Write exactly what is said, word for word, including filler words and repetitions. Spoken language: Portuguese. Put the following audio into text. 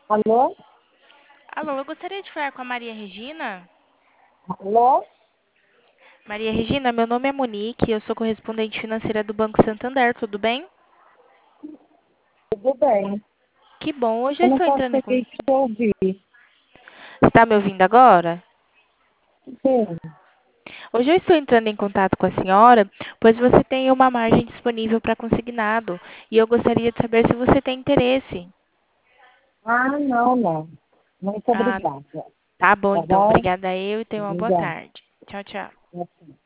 Alô? Alô, eu gostaria de falar com a Maria Regina. Alô? Maria Regina, meu nome é Monique, eu sou correspondente financeira do Banco Santander, tudo bem? Tudo bem. Que bom, hoje eu Eu não estou entrando em consegui contato. te ouvir. Está me ouvindo agora? Sim. Hoje eu estou entrando em contato com a senhora, pois você tem uma margem disponível para consignado e eu gostaria de saber se você tem interesse. Ah, não, não. Muito Ah, obrigada. tá bom Tá então. bom? Obrigada a eu e tenha uma boa Obrigada. tarde. Tchau, tchau.